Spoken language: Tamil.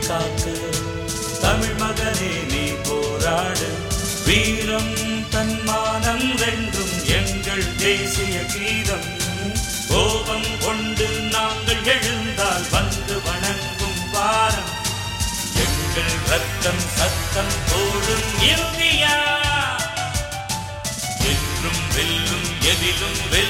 காக்க தமிழ் மகனே நீ போராடு. வீரம் தன்மானம் ரெண்டும் எங்கள் தேசிய கீதம். கோபம் கொண்டு நாங்கள் எழுந்தால் வந்து வணங்கும் வாரம். எங்கள் ரத்தம் சத்தம் போடும் இந்தியா என்றும் வெல்லும் எதிலும் வெல்லும்.